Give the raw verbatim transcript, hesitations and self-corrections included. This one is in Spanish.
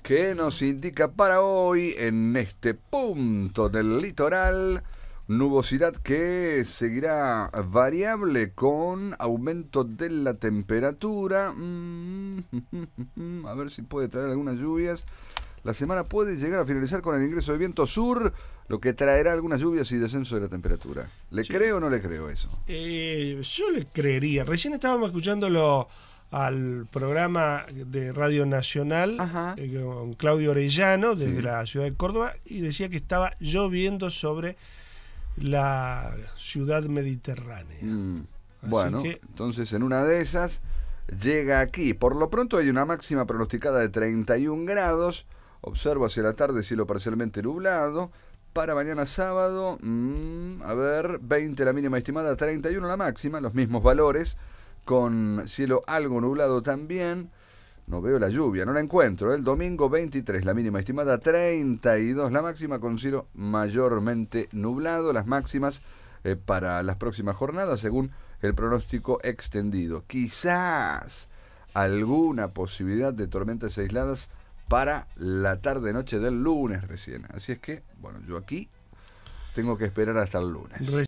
que nos indica para hoy en este punto del litoral nubosidad que seguirá variable con aumento de la temperatura. Mm, a ver si puede traer algunas lluvias. La semana puede llegar a finalizar con el ingreso de viento sur, lo que traerá algunas lluvias y descenso de la temperatura. ¿Le sí. creo o no le creo eso? Eh, yo le creería. Recién estábamos escuchándolo al programa de Radio Nacional eh, con Claudio Orellano desde sí. la ciudad de Córdoba, y decía que estaba lloviendo sobre la ciudad mediterránea. Mm, bueno, que... entonces en una de esas llega aquí. Por lo pronto hay una máxima pronosticada de treinta y un grados. Observo hacia la tarde cielo parcialmente nublado. Para mañana sábado, mmm, a ver, veinte la mínima estimada, treinta y uno la máxima, los mismos valores, con cielo algo nublado también. No veo la lluvia, no la encuentro. El domingo veintitrés la mínima estimada, treinta y dos la máxima, con cielo mayormente nublado. Las máximas eh, para las próximas jornadas, según el pronóstico extendido. Quizás alguna posibilidad de tormentas aisladas para la tarde-noche del lunes recién. Así es que, bueno, yo aquí tengo que esperar hasta el lunes.